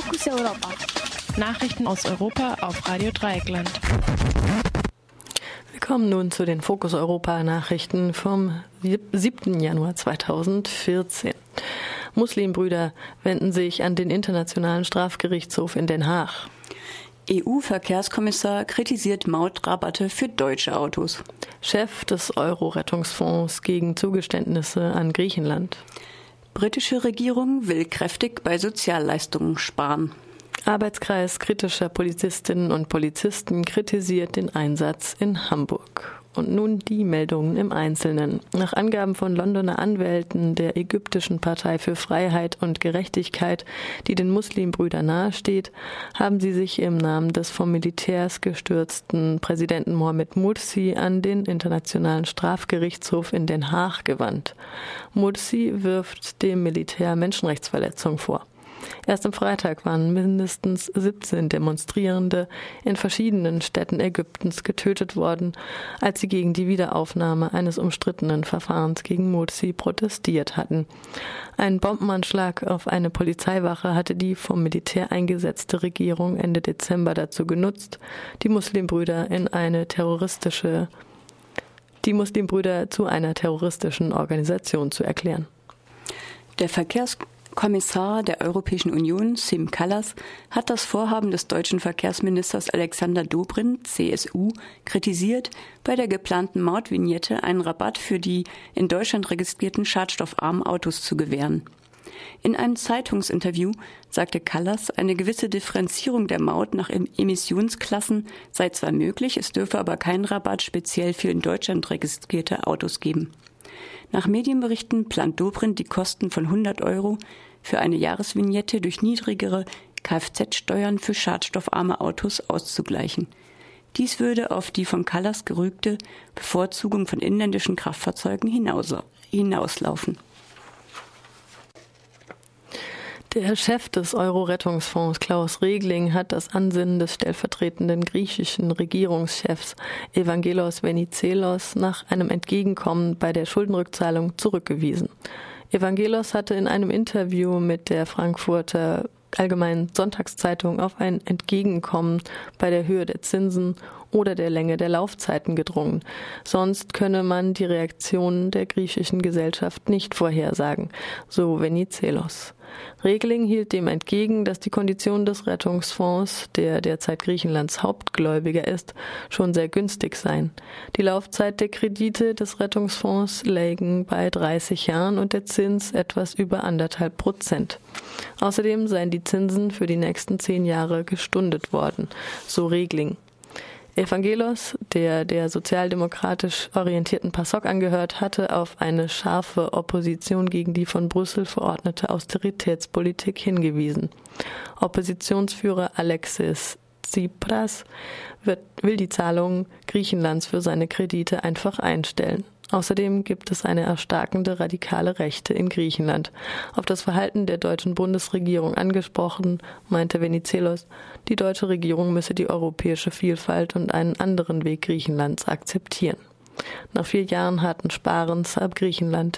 Fokus Europa. Nachrichten aus Europa auf Radio Dreieckland. Wir kommen nun zu den Fokus Europa Nachrichten vom 7. Januar 2014. Muslimbrüder wenden sich an den Internationalen Strafgerichtshof in Den Haag. EU-Verkehrskommissar kritisiert Mautrabatte für deutsche Autos. Chef des Euro-Rettungsfonds gegen Zugeständnisse an Griechenland. Britische Regierung will kräftig bei Sozialleistungen sparen. Arbeitskreis kritischer Polizistinnen und Polizisten kritisiert den Einsatz in Hamburg. Und nun die Meldungen im Einzelnen. Nach Angaben von Londoner Anwälten der ägyptischen Partei für Freiheit und Gerechtigkeit, die den Muslimbrüdern nahesteht, haben sie sich im Namen des vom Militärs gestürzten Präsidenten Mohamed Mursi an den Internationalen Strafgerichtshof in Den Haag gewandt. Mursi wirft dem Militär Menschenrechtsverletzungen vor. Erst am Freitag waren mindestens 17 Demonstrierende in verschiedenen Städten Ägyptens getötet worden, als sie gegen die Wiederaufnahme eines umstrittenen Verfahrens gegen Mursi protestiert hatten. Ein Bombenanschlag auf eine Polizeiwache hatte die vom Militär eingesetzte Regierung Ende Dezember dazu genutzt, die Muslimbrüder zu einer terroristischen Organisation zu erklären. Der Verkehrskommissar der Europäischen Union, Siim Kallas, hat das Vorhaben des deutschen Verkehrsministers Alexander Dobrindt, CSU, kritisiert, bei der geplanten Mautvignette einen Rabatt für die in Deutschland registrierten schadstoffarmen Autos zu gewähren. In einem Zeitungsinterview sagte Kallas, eine gewisse Differenzierung der Maut nach Emissionsklassen sei zwar möglich, es dürfe aber keinen Rabatt speziell für in Deutschland registrierte Autos geben. Nach Medienberichten plant Dobrindt die Kosten von 100 € für eine Jahresvignette durch niedrigere Kfz-Steuern für schadstoffarme Autos auszugleichen. Dies würde auf die von Kallas gerügte Bevorzugung von inländischen Kraftfahrzeugen hinauslaufen. Der Chef des Euro-Rettungsfonds, Klaus Regling, hat das Ansinnen des stellvertretenden griechischen Regierungschefs Evangelos Venizelos nach einem Entgegenkommen bei der Schuldenrückzahlung zurückgewiesen. Evangelos hatte in einem Interview mit der Frankfurter Allgemeinen Sonntagszeitung auf ein Entgegenkommen bei der Höhe der Zinsen oder der Länge der Laufzeiten gedrungen. Sonst könne man die Reaktionen der griechischen Gesellschaft nicht vorhersagen, so Venizelos. Regling hielt dem entgegen, dass die Konditionen des Rettungsfonds, der derzeit Griechenlands Hauptgläubiger ist, schon sehr günstig seien. Die Laufzeit der Kredite des Rettungsfonds lägen bei 30 Jahren und der Zins etwas über 1,5%. Außerdem seien die Zinsen für die nächsten 10 Jahre gestundet worden, so Regling. Evangelos, der sozialdemokratisch orientierten PASOK angehört, hatte auf eine scharfe Opposition gegen die von Brüssel verordnete Austeritätspolitik hingewiesen. Oppositionsführer Alexis Tsipras will die Zahlungen Griechenlands für seine Kredite einfach einstellen. Außerdem gibt es eine erstarkende radikale Rechte in Griechenland. Auf das Verhalten der deutschen Bundesregierung angesprochen, meinte Venizelos, die deutsche Regierung müsse die europäische Vielfalt und einen anderen Weg Griechenlands akzeptieren. Nach 4 Jahren harten Sparens habe Griechenland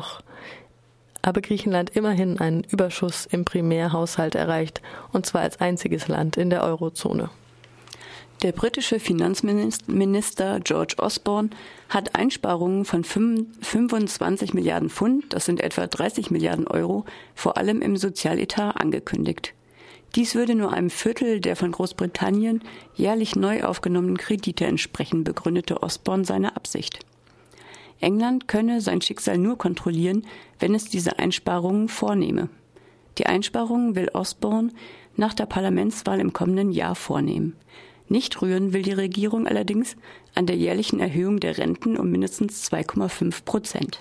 immerhin einen Überschuss im Primärhaushalt erreicht, und zwar als einziges Land in der Eurozone. Der britische Finanzminister George Osborne hat Einsparungen von 25 Milliarden Pfund, das sind etwa 30 Milliarden Euro, vor allem im Sozialetat angekündigt. Dies würde nur einem Viertel der von Großbritannien jährlich neu aufgenommenen Kredite entsprechen, begründete Osborne seine Absicht. England könne sein Schicksal nur kontrollieren, wenn es diese Einsparungen vornehme. Die Einsparungen will Osborne nach der Parlamentswahl im kommenden Jahr vornehmen. Nicht rühren will die Regierung allerdings an der jährlichen Erhöhung der Renten um mindestens 2,5%.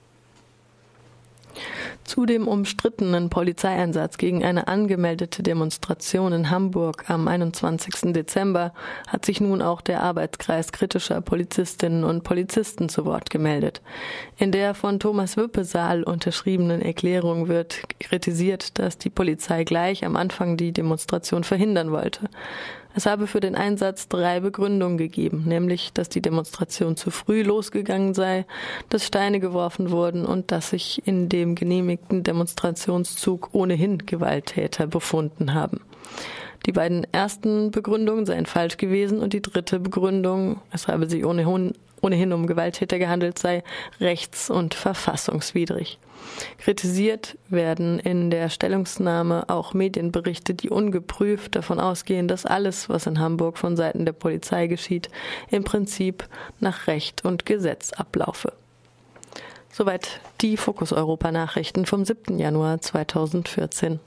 Zu dem umstrittenen Polizeieinsatz gegen eine angemeldete Demonstration in Hamburg am 21. Dezember hat sich nun auch der Arbeitskreis kritischer Polizistinnen und Polizisten zu Wort gemeldet. In der von Thomas Wippesaal unterschriebenen Erklärung wird kritisiert, dass die Polizei gleich am Anfang die Demonstration verhindern wollte. Es habe für den Einsatz 3 Begründungen gegeben, nämlich, dass die Demonstration zu früh losgegangen sei, dass Steine geworfen wurden und dass sich in dem genehmigten Demonstrationszug ohnehin Gewalttäter befunden haben. Die beiden ersten Begründungen seien falsch gewesen und die dritte Begründung, es habe sich ohnehin um Gewalttäter gehandelt, sei rechts- und verfassungswidrig. Kritisiert werden in der Stellungnahme auch Medienberichte, die ungeprüft davon ausgehen, dass alles, was in Hamburg von Seiten der Polizei geschieht, im Prinzip nach Recht und Gesetz ablaufe. Soweit die Fokus Europa Nachrichten vom 7. Januar 2014.